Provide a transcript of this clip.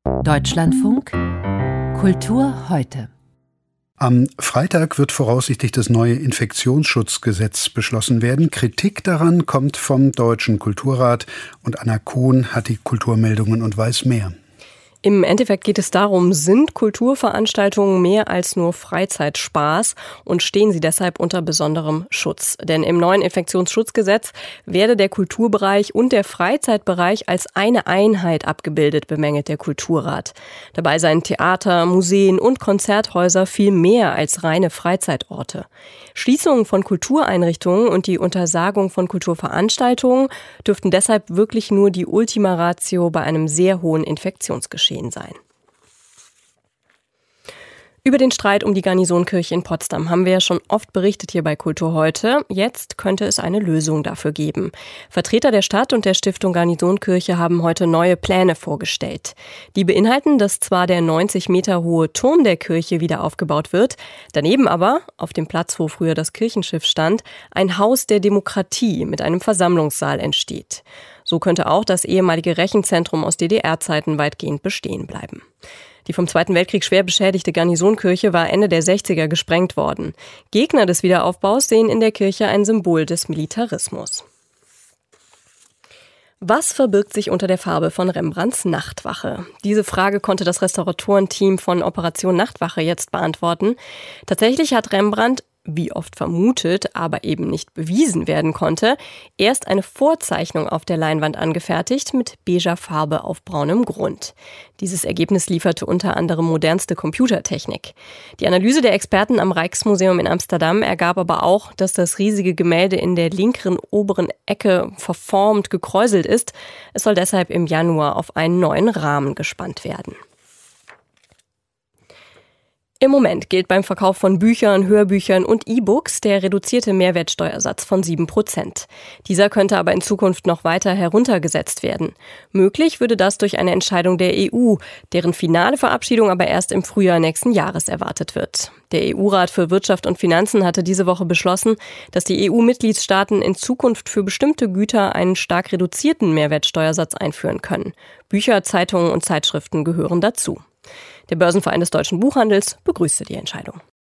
Deutschlandfunk Kultur heute. Am Freitag wird voraussichtlich das neue Infektionsschutzgesetz beschlossen werden. Kritik daran kommt vom Deutschen Kulturrat und Anna Kuhn hat die Kulturmeldungen und weiß mehr. Im Endeffekt geht es darum, sind Kulturveranstaltungen mehr als nur Freizeitspaß und stehen sie deshalb unter besonderem Schutz? Denn im neuen Infektionsschutzgesetz werde der Kulturbereich und der Freizeitbereich als eine Einheit abgebildet, bemängelt der Kulturrat. Dabei seien Theater, Museen und Konzerthäuser viel mehr als reine Freizeitorte. Schließungen von Kultureinrichtungen und die Untersagung von Kulturveranstaltungen dürften deshalb wirklich nur die Ultima Ratio bei einem sehr hohen Infektionsgeschehen sein. Über den Streit um die Garnisonkirche in Potsdam haben wir ja schon oft berichtet hier bei Kultur heute. Jetzt könnte es eine Lösung dafür geben. Vertreter der Stadt und der Stiftung Garnisonkirche haben heute neue Pläne vorgestellt. Die beinhalten, dass zwar der 90 Meter hohe Turm der Kirche wieder aufgebaut wird, daneben aber, auf dem Platz, wo früher das Kirchenschiff stand, ein Haus der Demokratie mit einem Versammlungssaal entsteht. So könnte auch das ehemalige Rechenzentrum aus DDR-Zeiten weitgehend bestehen bleiben. Die vom Zweiten Weltkrieg schwer beschädigte Garnisonkirche war Ende der 60er gesprengt worden. Gegner des Wiederaufbaus sehen in der Kirche ein Symbol des Militarismus. Was verbirgt sich unter der Farbe von Rembrandts Nachtwache? Diese Frage konnte das Restauratorenteam von Operation Nachtwache jetzt beantworten. Tatsächlich hat Rembrandt, wie oft vermutet, aber eben nicht bewiesen werden konnte, erst eine Vorzeichnung auf der Leinwand angefertigt mit beiger Farbe auf braunem Grund. Dieses Ergebnis lieferte unter anderem modernste Computertechnik. Die Analyse der Experten am Rijksmuseum in Amsterdam ergab aber auch, dass das riesige Gemälde in der linkeren oberen Ecke verformt gekräuselt ist. Es soll deshalb im Januar auf einen neuen Rahmen gespannt werden. Im Moment gilt beim Verkauf von Büchern, Hörbüchern und E-Books der reduzierte Mehrwertsteuersatz von 7%. Dieser könnte aber in Zukunft noch weiter heruntergesetzt werden. Möglich würde das durch eine Entscheidung der EU, deren finale Verabschiedung aber erst im Frühjahr nächsten Jahres erwartet wird. Der EU-Rat für Wirtschaft und Finanzen hatte diese Woche beschlossen, dass die EU-Mitgliedstaaten in Zukunft für bestimmte Güter einen stark reduzierten Mehrwertsteuersatz einführen können. Bücher, Zeitungen und Zeitschriften gehören dazu. Der Börsenverein des deutschen Buchhandels begrüßte die Entscheidung.